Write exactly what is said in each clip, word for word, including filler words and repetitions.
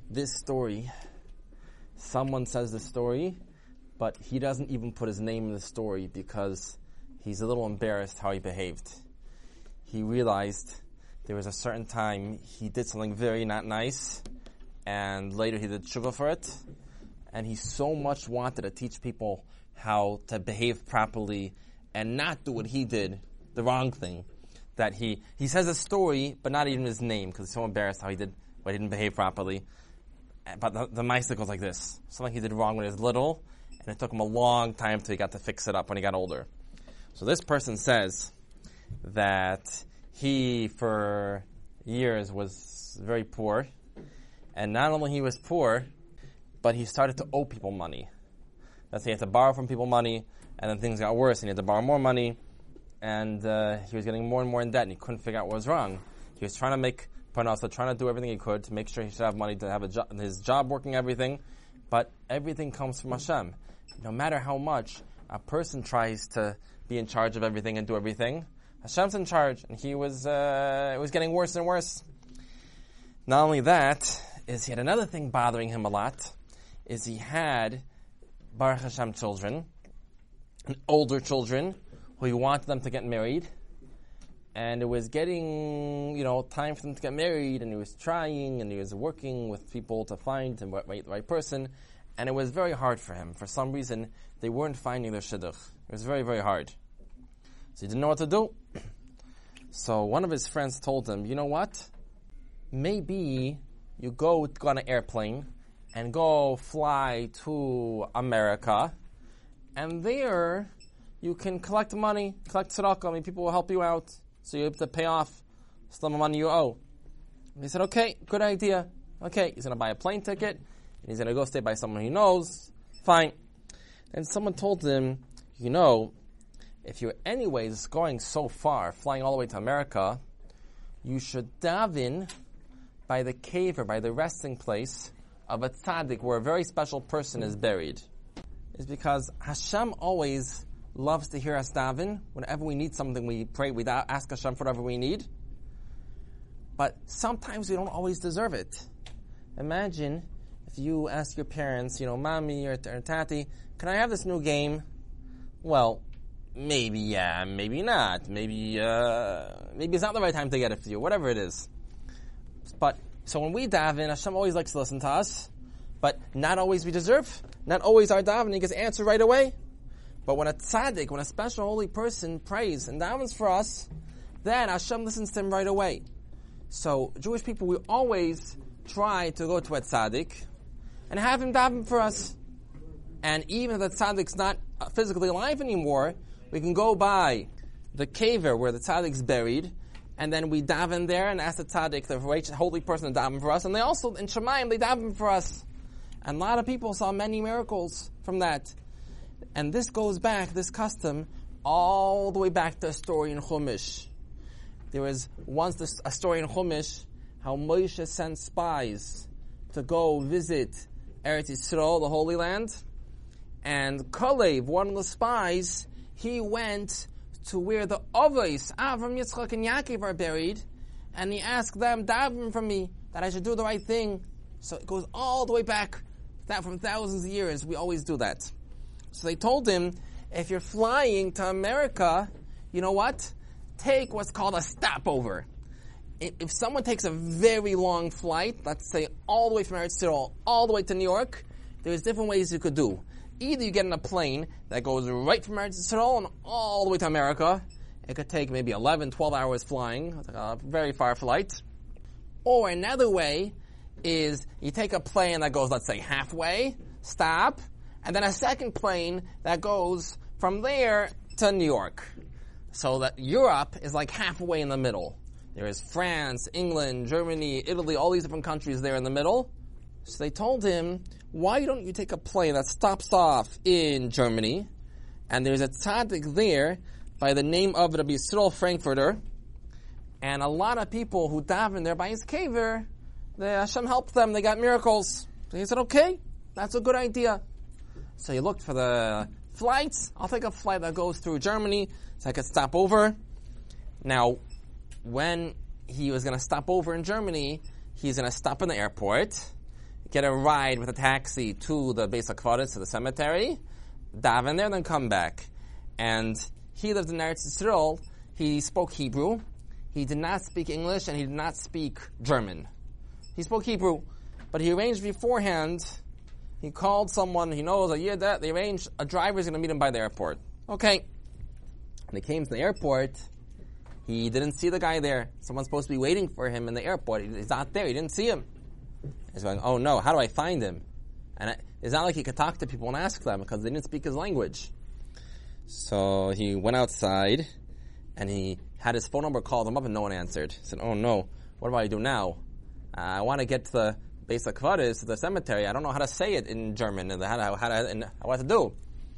this story, someone says the story, but he doesn't even put his name in the story because he's a little embarrassed how he behaved. He realized there was a certain time he did something very not nice, and later he did tshuva for it, and he so much wanted to teach people how to behave properly and not do what he did, the wrong thing, that he, he says a story, but not even his name, because he's so embarrassed how he did, why he didn't behave properly. But the, the Maisa goes like this. Something he did wrong when he was little, and it took him a long time till he got to fix it up when he got older. So this person says that he, for years, was very poor, and not only he was poor, but he started to owe people money. That's he had to borrow from people money, and then things got worse, and he had to borrow more money, and uh, he was getting more and more in debt, and he couldn't figure out what was wrong. He was trying to make parnasa, trying to do everything he could to make sure he should have money to have a jo- his job working, everything, but everything comes from Hashem. No matter how much a person tries to be in charge of everything and do everything, Hashem's in charge, and he was uh, it was getting worse and worse. Not only that, is he had another thing bothering him a lot, is he had Baruch Hashem children, and older children, who he wanted them to get married, and it was getting, you know, time for them to get married, and he was trying, and he was working with people to find the right, right, right person, and it was very hard for him. For some reason, they weren't finding their shidduch. It was very, very hard. So he didn't know what to do. So one of his friends told him, you know what? Maybe you go, go on an airplane and go fly to America, and there you can collect money, collect tzedakah. I mean, people will help you out, so you have to pay off some of the money you owe. And he said, okay, good idea. Okay, he's going to buy a plane ticket, and he's going to go stay by someone he knows. Fine. And someone told him, you know, if you're anyways going so far, flying all the way to America, you should daven by the cave or by the resting place of a tzaddik where a very special person is buried. It's because Hashem always loves to hear us daven. Whenever we need something, we pray, we ask Hashem for whatever we need. But sometimes we don't always deserve it. Imagine if you ask your parents, you know, mommy or, or tati, can I have this new game? Well, maybe yeah, maybe not. Maybe uh, maybe it's not the right time to get it for you, whatever it is. But, so when we daven, Hashem always likes to listen to us, but not always we deserve. Not always our davening gets answered right away. But when a tzaddik, when a special holy person prays and davens for us, then Hashem listens to him right away. So, Jewish people, we always try to go to a tzaddik and have him daven for us. And even if the tzaddik's not physically alive anymore, we can go by the caver where the tzaddik's buried, and then we daven there and ask the tzaddik, the right holy person, to daven for us. And they also, in Shemayim, they daven for us. And a lot of people saw many miracles from that. And this goes back, this custom, all the way back to a story in Chumash. There was once this, a story in Chumash, how Moshe sent spies to go visit Eretz Yisrael, the Holy Land. And Kalev, one of the spies, he went to where the Avos, Avram, Yitzchak, and Yaakov are buried, and he asked them, daven for me, that I should do the right thing. So it goes all the way back, that from thousands of years, we always do that. So they told him, if you're flying to America, you know what? Take what's called a stopover. If someone takes a very long flight, let's say all the way from Eretz Yisrael, all the way to New York, there's different ways you could do. Either you get in a plane that goes right from Eretz Yisrael and all the way to America. It could take maybe eleven, twelve hours flying, a very far flight. Or another way is you take a plane that goes, let's say, halfway, stop, and then a second plane that goes from there to New York. So that Europe is like halfway in the middle. There is France, England, Germany, Italy, all these different countries there in the middle. So they told him, why don't you take a plane that stops off in Germany, and there's a tzaddik there by the name of Rabbi Yisrael Frankfurter, and a lot of people who daven there by his caver, the Hashem helped them, they got miracles. So he said, okay, that's a good idea. So he looked for the flights. I'll take a flight that goes through Germany so I could stop over. Now, when he was going to stop over in Germany, he's going to stop in the airport. get a ride with a taxi to the Beis HaKvaros, to the cemetery, daven there, then come back. And he lived in Eretz Yisrael. He spoke Hebrew. He did not speak English, and he did not speak German. He spoke Hebrew, but he arranged beforehand. He called someone he knows a year that they arranged a driver is going to meet him by the airport. Okay. When he came to the airport, he didn't see the guy there. Someone's supposed to be waiting for him in the airport. He's not there. He didn't see him. He's going, oh no, how do I find him? And I, it's not like he could talk to people and ask them because they didn't speak his language. So he went outside and he had his phone number, called him up, and no one answered. He said, oh no, what do I do now? Uh, I want to get to the Beis HaKvaros, to the cemetery. I don't know how to say it in German and how to, how to, and what to do.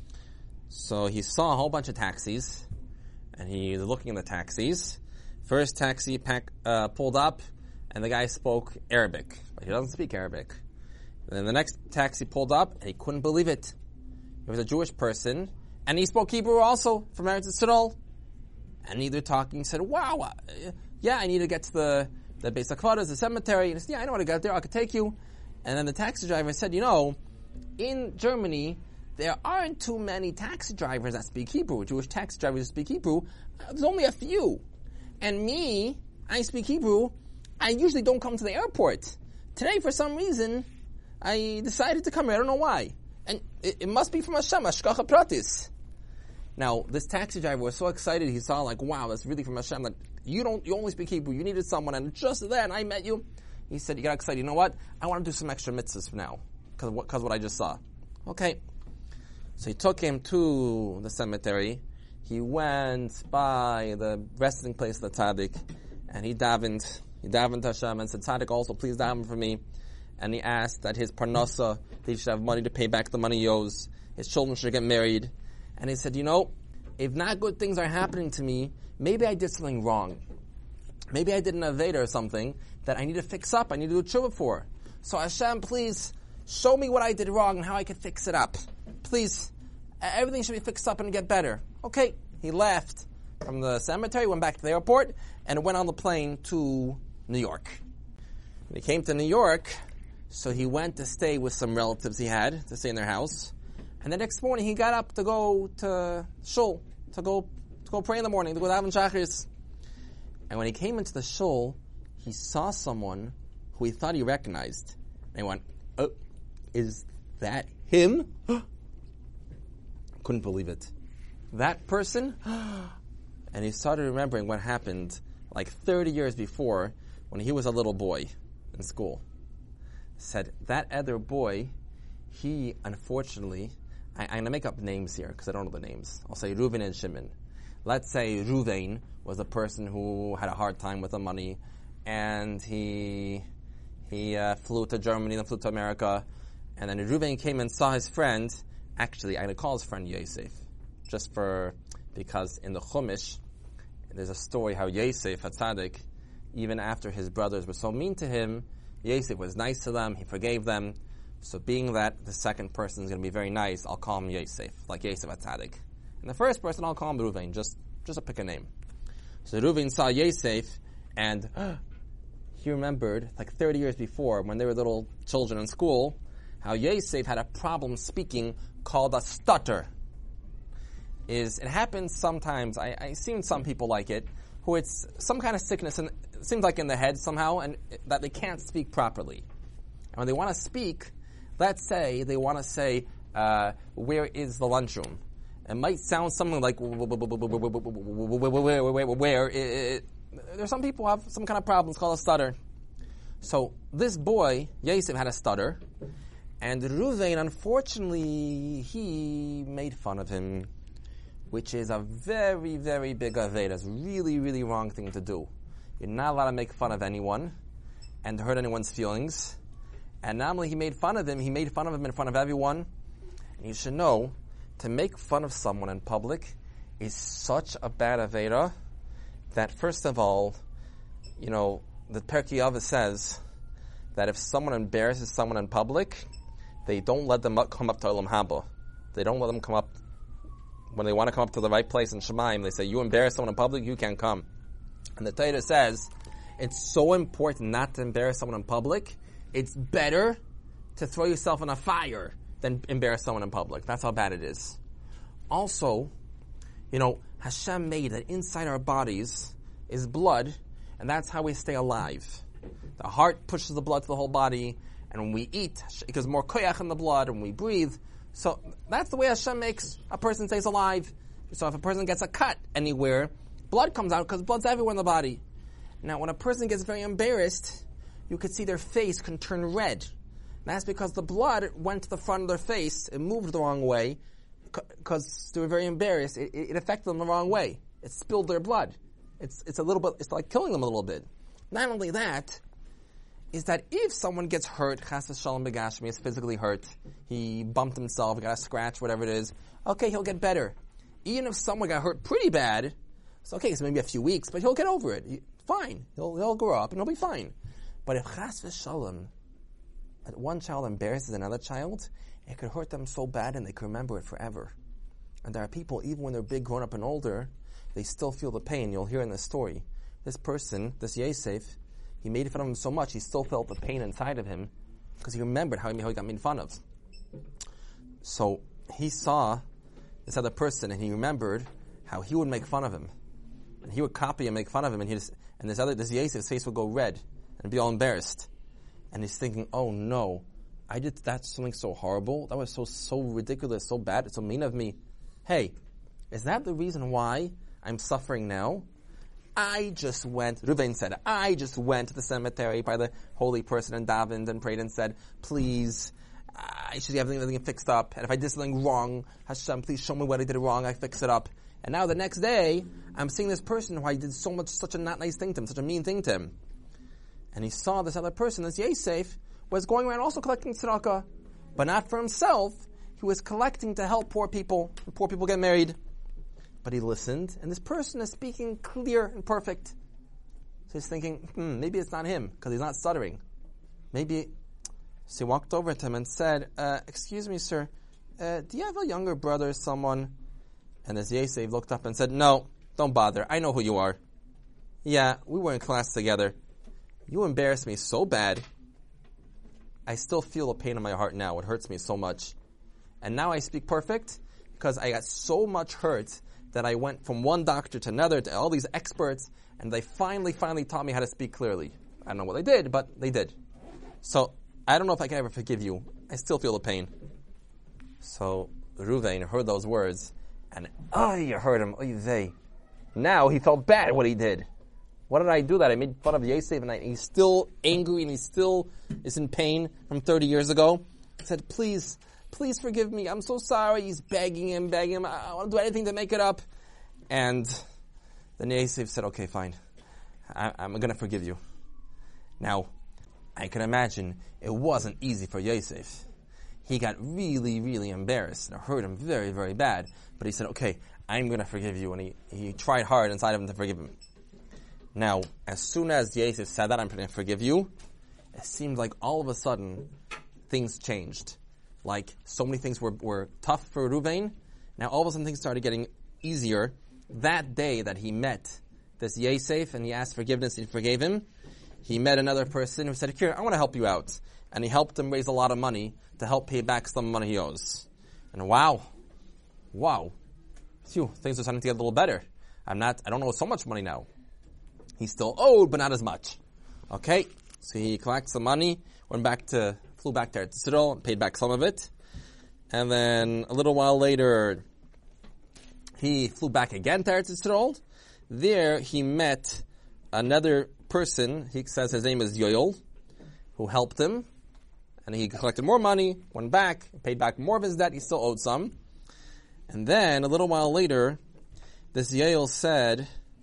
So he saw a whole bunch of taxis, and he was looking in the taxis. First taxi pack, uh, pulled up, and the guy spoke Arabic, but he doesn't speak Arabic. And then the next taxi pulled up, and he couldn't believe it. He was a Jewish person, and he spoke Hebrew also from Eretz Yisrael. And neither talking said, wow, uh, yeah, I need to get to the, the Beis HaKvaros, the cemetery. And he said, yeah, I know how to get there, I could take you. And then the taxi driver said, you know, in Germany, there aren't too many taxi drivers that speak Hebrew, Jewish taxi drivers that speak Hebrew. There's only a few. And me, I speak Hebrew, I usually don't come to the airport. Today, for some reason, I decided to come here. I don't know why. And it, it must be from Hashem, Hashgacha Pratis. Now, this taxi driver was so excited, he saw like, wow, that's really from Hashem. Like, you don't, you only speak Hebrew, you needed someone, and just then I met you. He said, you got excited. You know what? I want to do some extra mitzvahs now, because what, cause what I just saw. Okay. So he took him to the cemetery. He went by the resting place of the tzaddik, and he davened. He davened to Hashem and said, tzaddik, also please daven for me. And he asked that his parnasa, that he should have money to pay back the money he owes. His children should get married. And he said, you know, if not good things are happening to me, maybe I did something wrong. Maybe I did an aveda or something that I need to fix up. I need to do tshuva for. So Hashem, please show me what I did wrong and how I can fix it up. Please, everything should be fixed up and get better. Okay, he left from the cemetery, went back to the airport, and went on the plane to New York. When he came to New York, so he went to stay with some relatives he had, to stay in their house. And the next morning he got up to go to shul, to go to go pray in the morning, to go to daven shacharis. And when he came into the shul, he saw someone who he thought he recognized. And he went, oh, is that him? Couldn't believe it. That person? And he started remembering what happened like thirty years before when he was a little boy in school. Said, that other boy, he unfortunately, I, I'm going to make up names here because I don't know the names. I'll say Reuven and Shimon. Let's say Reuven was a person who had a hard time with the money, and he he uh, flew to Germany, then flew to America, and then Reuven came and saw his friend. Actually, I'm going to call his friend Yosef, just for, because in the Chumash, there's a story how Yosef, HaTzadik, even after his brothers were so mean to him, Yosef was nice to them, he forgave them. So being that the second person is going to be very nice, I'll call him Yosef, like Yosef HaTzadik. And the first person, I'll call him Reuven, just, just to pick a name. So Reuven saw Yosef, and he remembered, like thirty years before, when they were little children in school, how Yosef had a problem speaking called a stutter. Is it happens sometimes, I, I've seen some people like it, who it's some kind of sickness, and it seems like in the head somehow, and that they can't speak properly. And when they want to speak, let's say they want to say, uh, where is the lunchroom? It might sound something like, where, there's some people who have some kind of problems called a stutter. So this boy, Yosef, had a stutter, and Reuven, unfortunately, he made fun of him, which is a very, very big aveda. It's a really, really wrong thing to do. You're not allowed to make fun of anyone and hurt anyone's feelings. And not only he made fun of him, he made fun of him in front of everyone. And you should know, to make fun of someone in public is such a bad aveda that, first of all, you know, the Perkei Avos says that if someone embarrasses someone in public, they don't let them up, come up to Olam Haba. They don't let them come up. When they want to come up to the right place in Shemaim, they say, you embarrass someone in public, you can't come. And the Torah says, it's so important not to embarrass someone in public. It's better to throw yourself in a fire than embarrass someone in public. That's how bad it is. Also, you know, Hashem made that inside our bodies is blood, and that's how we stay alive. The heart pushes the blood to the whole body, and when we eat, it gives more koyach in the blood, and when we breathe. So that's the way Hashem makes a person stays alive. So if a person gets a cut anywhere, blood comes out because blood's everywhere in the body. Now, when a person gets very embarrassed, you could see their face can turn red. That's because the blood went to the front of their face, it moved the wrong way, because they were very embarrassed. It, it affected them the wrong way. It spilled their blood. It's it's a little bit, it's like killing them a little bit. Not only that, is that if someone gets hurt, chas v'shalom begashmi, is physically hurt, he bumped himself, he got a scratch, whatever it is, okay, he'll get better. Even if someone got hurt pretty bad, it's okay, it's maybe a few weeks, but he'll get over it. He, fine. He'll he'll grow up and he'll be fine. But if chas v'shalom, that one child embarrasses another child, it could hurt them so bad and they can remember it forever. And there are people, even when they're big, grown up and older, they still feel the pain. You'll hear in this story, this person, this Yosef, he made fun of him so much, he still felt the pain inside of him because he remembered how he, how he got made fun of. So he saw this other person and he remembered how he would make fun of him. And he would copy and make fun of him, and he just, and this other, this Yosef's face would go red and be all embarrassed. And he's thinking, oh no, I did that something so horrible. That was so, so ridiculous, so bad, it's so mean of me. Hey, is that the reason why I'm suffering now? I just went, Reuven said, I just went to the cemetery by the holy person and davened and prayed and said, please, I should have everything fixed up. And if I did something wrong, Hashem, please show me what I did wrong, I fix it up. And now the next day, I'm seeing this person who I did so much, such a not nice thing to him, such a mean thing to him. And he saw this other person, this Yosef, was going around also collecting tzedakah, but not for himself. He was collecting to help poor people. Poor people get married. But he listened, and this person is speaking clear and perfect. So he's thinking, hmm, maybe it's not him, because he's not stuttering. Maybe. So he walked over to him and said, uh, excuse me, sir, uh, do you have a younger brother or someone? And this Yosef looked up and said, no, don't bother. I know who you are. Yeah, we were in class together. You embarrassed me so bad. I still feel a pain in my heart now. It hurts me so much. And now I speak perfect because I got so much hurt that I went from one doctor to another to all these experts, and they finally, finally taught me how to speak clearly. I don't know what they did, but they did. So I don't know if I can ever forgive you. I still feel the pain. So Reuven heard those words, and oh, you heard him. Oy vey. Now he felt bad what he did. What did I do that? I made fun of Yosef, and I, he's still angry, and he still is in pain from thirty years ago. He said, please, please forgive me. I'm so sorry. He's begging him, begging him. I, I want to do anything to make it up. And then Yosef said, okay, fine. I, I'm going to forgive you. Now, I can imagine it wasn't easy for Yosef. He got really, really embarrassed, and it hurt him very, very bad. But he said, okay, I'm going to forgive you. And he, he tried hard inside of him to forgive him. Now, as soon as Yosef said that, I'm going to forgive you, it seemed like all of a sudden, things changed. Like, so many things were, were tough for Reuven. Now, all of a sudden, things started getting easier. That day that he met this Yosef, and he asked forgiveness, and he forgave him, he met another person who said, here, I want to help you out. And he helped him raise a lot of money to help pay back some money he owes. And wow, wow, phew, things are starting to get a little better. I'm not, I don't owe so much money now. He's still owed, but not as much. Okay, so he collected some money, went back to, flew back to Eretz Yisrael, and paid back some of it. And then a little while later, he flew back again to Eretz Yisrael. There he met another person, he says his name is Yoel, who helped him. And he collected more money, went back, paid back more of his debt, he still owed some. And then, a little while later, this Yoel said,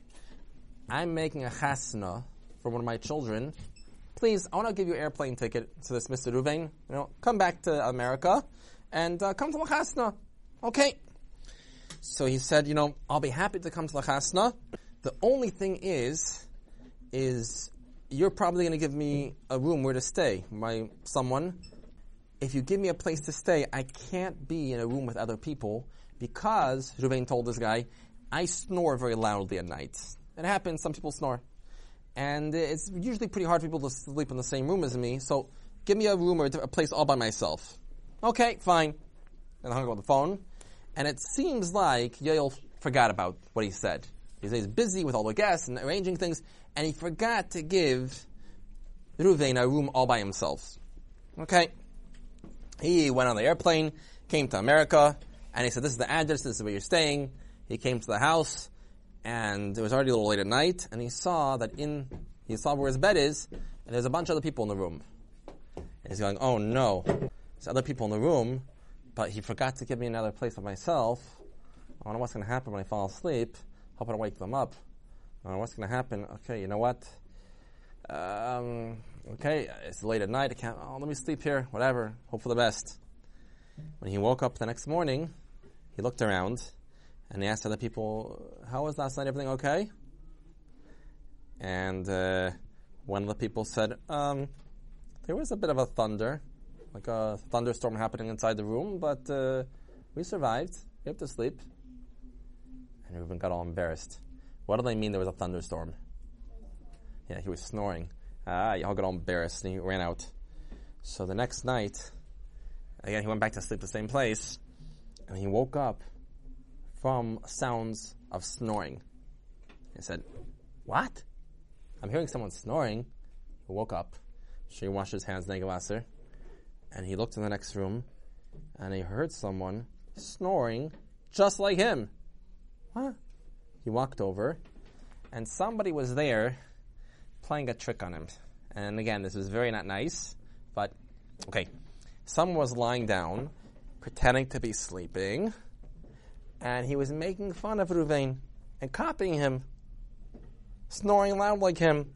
I'm making a chasna for one of my children. Please, I want to give you an airplane ticket to this Mister Reuven. You know, come back to America and uh, come to the chasna. Okay. So he said, you know, I'll be happy to come to the chasna. The only thing is, is you're probably going to give me a room where to stay. My someone. If you give me a place to stay, I can't be in a room with other people because, Reuven told this guy, I snore very loudly at night. It happens, some people snore. And it's usually pretty hard for people to sleep in the same room as me, so give me a room or a place all by myself. Okay, fine. And I hung up on the phone. And it seems like Yoel forgot about what he said. He's busy with all the guests and arranging things, and he forgot to give Reuven a room all by himself. Okay. He went on the airplane, came to America, and he said, this is the address, this is where you're staying. He came to the house, and it was already a little late at night, and he saw that in, he saw where his bed is, and there's a bunch of other people in the room. And he's going, oh no, there's other people in the room, but he forgot to give me another place for myself. I don't know what's going to happen when I fall asleep. Hope I don't wake them up. I don't know what's going to happen. Okay, you know what? Um, okay, it's late at night. I can't, oh, let me sleep here. Whatever. Hope for the best. When he woke up the next morning, he looked around and he asked other people, how was last night? Everything okay? And uh, one of the people said, um, there was a bit of a thunder, like a thunderstorm happening inside the room, but uh, we survived. We have to sleep. And Reuben got all embarrassed. What do they mean there was a thunderstorm? Yeah, he was snoring. Ah, he all got all embarrassed and he ran out. So the next night, again, he went back to sleep the same place, and he woke up from sounds of snoring. He said, what? I'm hearing someone snoring. He woke up. So he washed his hands, Negelasser, and he looked in the next room, and he heard someone snoring just like him. What? He walked over, and somebody was there playing a trick on him. And again, this was very not nice, but okay. Someone was lying down, pretending to be sleeping, and he was making fun of Reuven and copying him, snoring loud like him.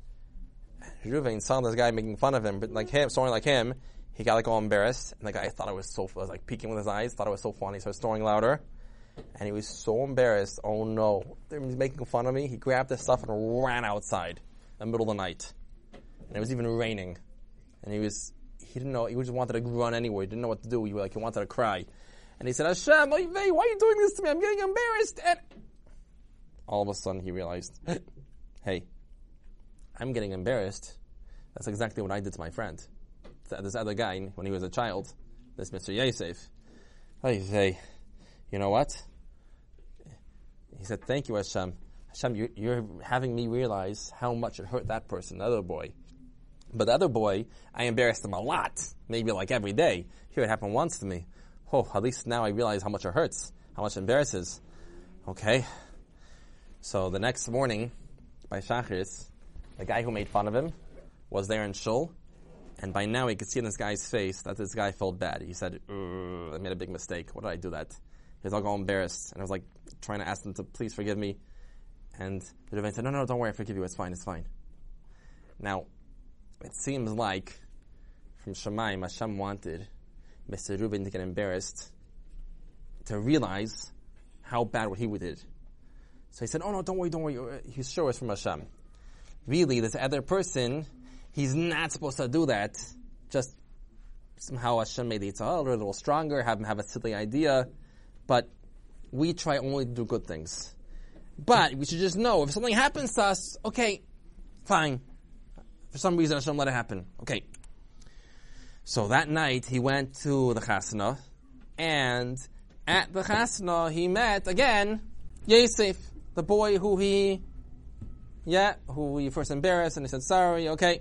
Reuven saw this guy making fun of him, but like him, snoring like him, he got like all embarrassed, and the guy thought it was so, was like peeking with his eyes, thought it was so funny, so he started snoring louder. And he was so embarrassed. Oh no, they're making fun of me. He grabbed his stuff and ran outside in the middle of the night. And it was even raining. And he was, he didn't know, he just wanted to run anyway. He didn't know what to do. He, like, he wanted to cry. And he said, Hashem, why are you doing this to me? I'm getting embarrassed. And all of a sudden he realized, hey, I'm getting embarrassed. That's exactly what I did to my friend. This other guy, when he was a child, this Mister Yosef. I say, you know what? He said, thank you, Hashem. Hashem, you're, you're having me realize how much it hurt that person, the other boy. But the other boy, I embarrassed him a lot. Maybe like every day. Here it happened once to me. Oh, at least now I realize how much it hurts, how much it embarrasses. Okay. So the next morning, by Shacharis, the guy who made fun of him was there in Shul. And by now he could see in this guy's face that this guy felt bad. He said, I made a big mistake. What did I do that? He was all, all embarrassed. And I was like trying to ask him to please forgive me. And the Rebbe said, no, no, don't worry, I forgive you. It's fine, it's fine. Now, it seems like from Shemaim, Hashem wanted Mister Reuben to get embarrassed, to realize how bad what he did. So he said, oh no, don't worry, don't worry. He's sure it's from Hashem. Really, this other person, he's not supposed to do that. Just somehow Hashem made the Yitzhak a little stronger, have him have a silly idea. But we try only to do good things. But we should just know, if something happens to us, okay, fine. For some reason, Hashem let it happen. Okay. So that night, he went to the Chasna, and at the Chasna, he met, again, Yosef, the boy who he, yeah, who he first embarrassed, and he said, sorry, okay.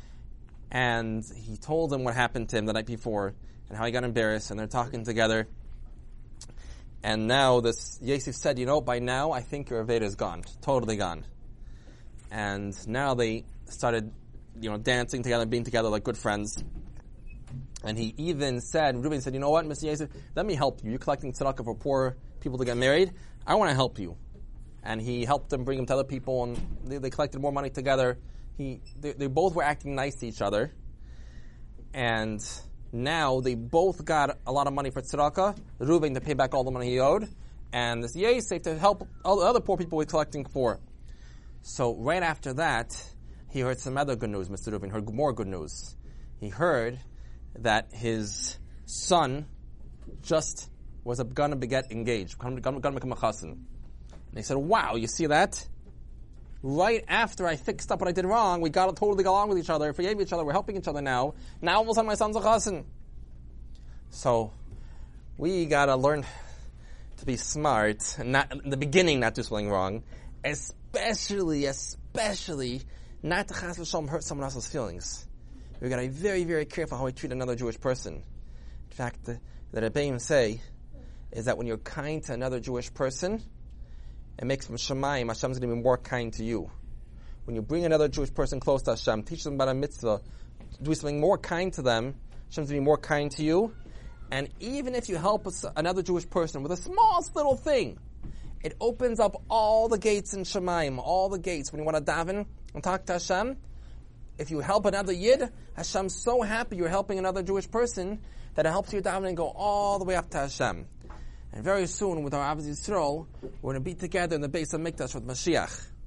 And he told him what happened to him the night before, and how he got embarrassed, and they're talking together. And now this, Yosef said, you know, by now I think your Aveda is gone, totally gone. And now they started, you know, dancing together, being together like good friends. And he even said, Reuben said, you know what, Mister Yosef, let me help you. You're collecting tzedakah for poor people to get married. I want to help you. And he helped them, bring them to other people, and they, they collected more money together. He, they, they both were acting nice to each other. And now they both got a lot of money for tzedakah. Reuben to pay back all the money he owed, and this Yosef to help all the other poor people we're collecting for. So right after that, he heard some other good news. Mister Reuben heard more good news. He heard that his son just was going to get engaged, going to become a chassan. And he said, wow, you see that? right after I fixed up what I did wrong, we got to totally go along with each other, forgave each other, we're helping each other now. Now all of a sudden my son's a chassan. So, we got to learn to be smart, and not in the beginning not do something wrong, especially, especially, not to chas v'shalom hurt someone else's feelings. We got to be very, very careful how we treat another Jewish person. In fact, the, the Rebbeim say is that when you're kind to another Jewish person, it makes from Shemayim, Hashem's going to be more kind to you. When you bring another Jewish person close to Hashem, teach them about a mitzvah, do something more kind to them, Hashem's going to be more kind to you. And even if you help another Jewish person with a smallest little thing, it opens up all the gates in Shemayim, all the gates. When you want to daven and talk to Hashem, if you help another Yid, Hashem's so happy you're helping another Jewish person that it helps you daven and go all the way up to Hashem. And very soon, with our Avos Yisrael, we're going to be together in the base of Mikdash with Mashiach.